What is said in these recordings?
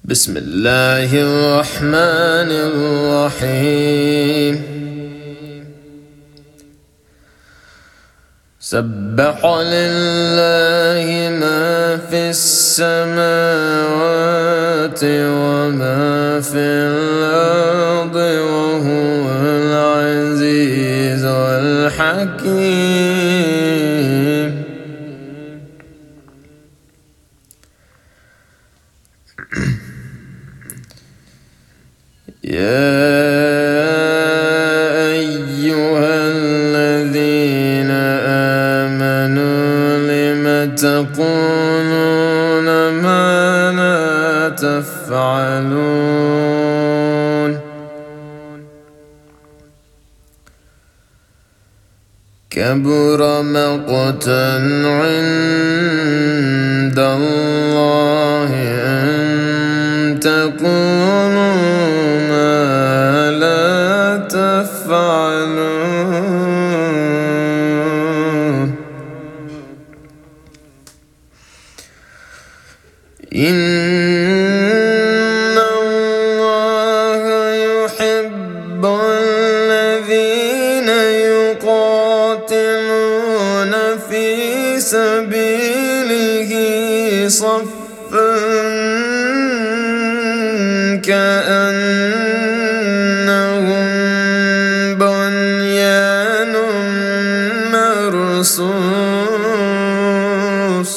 بسم الله الرحمن الرحيم. سبح لله ما في السماوات وما في الأرض وهو العزيز الحكيم. يا أيها الذين آمنوا لم تقولون ما لا تفعلون كبر مقتا عند الله أن تقولوا ما لا تفعلون. إن الله يحب الذين يقاتلون في سبيله صفا كأنهم بنيان مرصوص.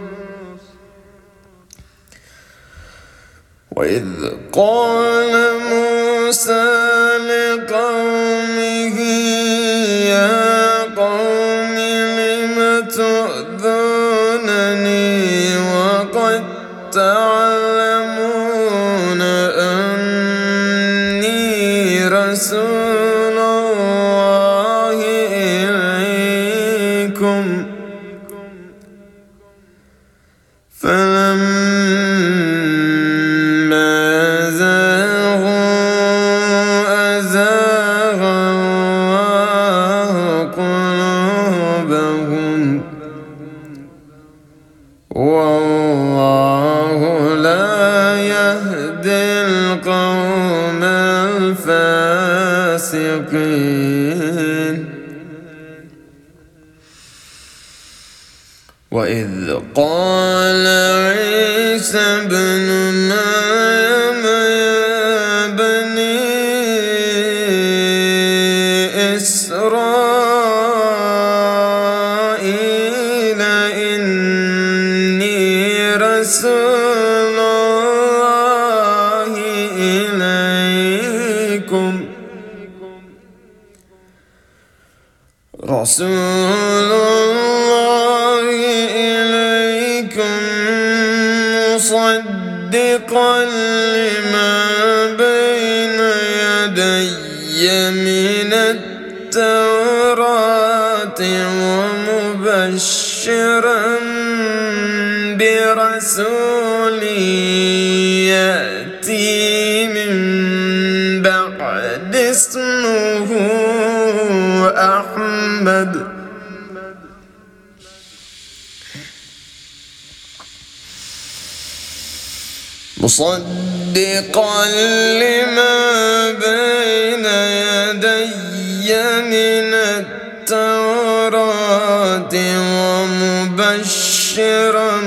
وإذ قال موسى لقومه يا قوم لم تؤذونني وقد تعلمون أني رسول الله إليكم فلما زاغوا أزاغ الله قلوبهم والله لا يهدي القوم الفاسقين. وإذ قال عيسى ابن مريم يا بني إسرائيل إني رسول الله إليكم مصدقا لما بين يدي من التوراة ومبشرا برسول يأتي من بعد اسمه أحمد مصدقا لما بين يدي من التوراة ومبشرا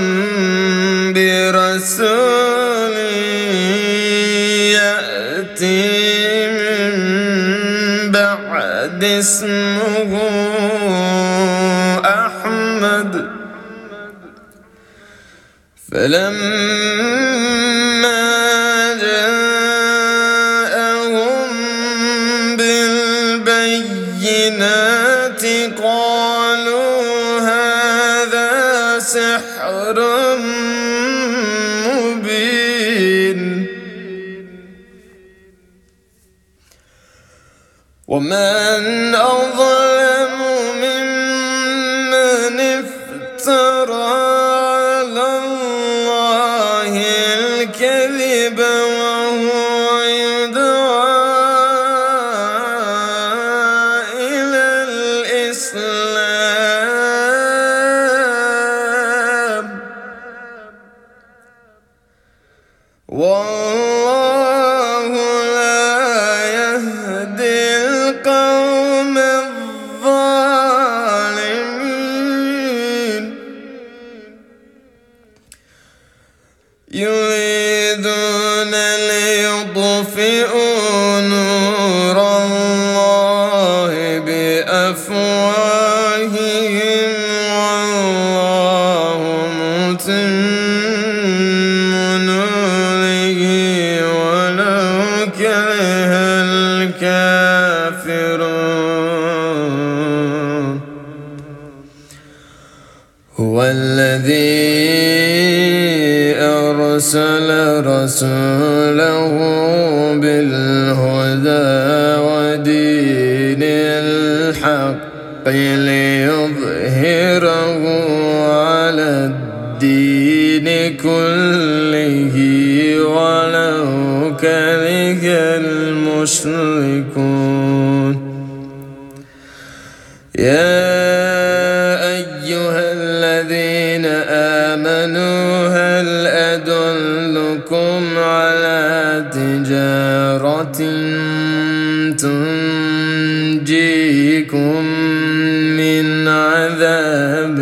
برسول يأتي من بعد اسمه أحمد فلما جاءهم بالبينات قالوا هذا سحر مبين ومن أظلم ممن افترى على الله الكذب وهو يدعى إلى الإسلام والله لا يهدي القوم الظالمين يريدون ليطفئوا نور الله بأفواههم والله متم نوره ولو كره الكافرون هو الذي أرسل رسوله بالهدى ودين الحق ليظهره على الدين كله ولو كره المشركون يا أيها الذين آمنوا هل أدلكم على تجارة تنجيكم من عذاب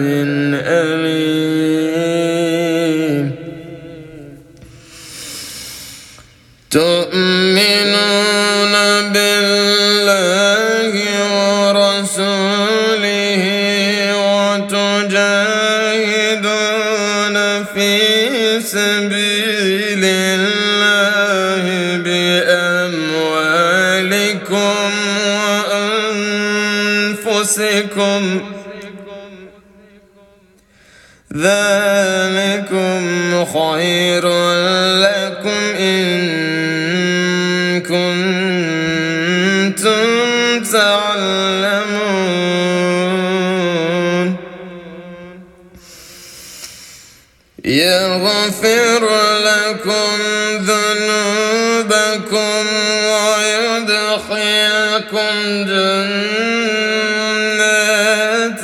أليم تؤمنون بالله ورسوله وتجاهدون في سبيل الله بأموالكم وأنفسكم ذلكم خير لكم إن كنتم تعلمون يغفر لكم ذنوبكم ويدخلكم جنات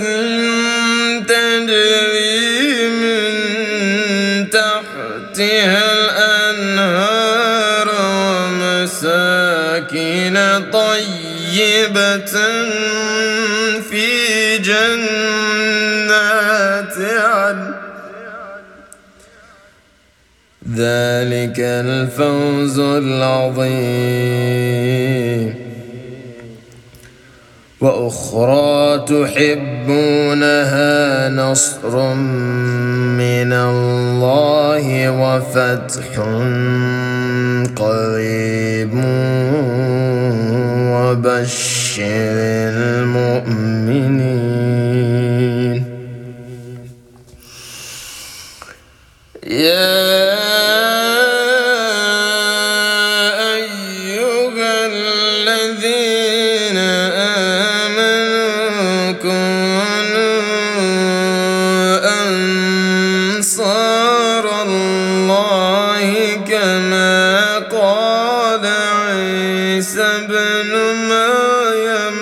تجري من تحتها الأنهار ومساكن طيبة في جنات عدن ذلك الفوز العظيم وأخرى تحبونها نصر من الله وفتح قريب وبشر المؤمنين يا أيها الذين آمنوا كونوا أنصار الله كما قال عيسى ابن مريم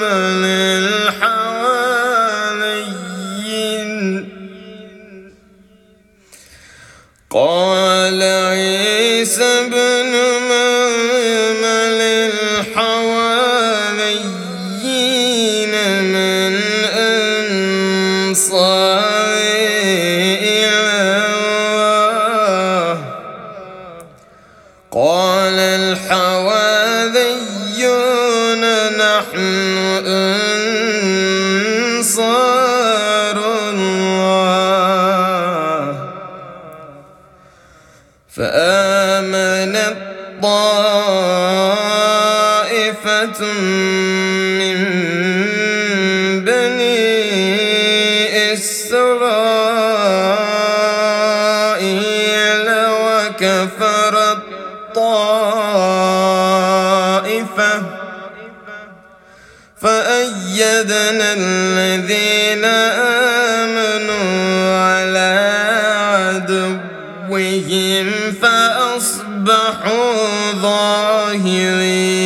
للحواريين قال عيسى ابن مريم للحواريين من أنصاري إلى الله قال الحواريون نحن أنصار الله فآمنت طائفة من بني إسرائيل وكفرت طائفة فأيدنا الذين آمنوا على عدوهم فأصبحوا ظاهرين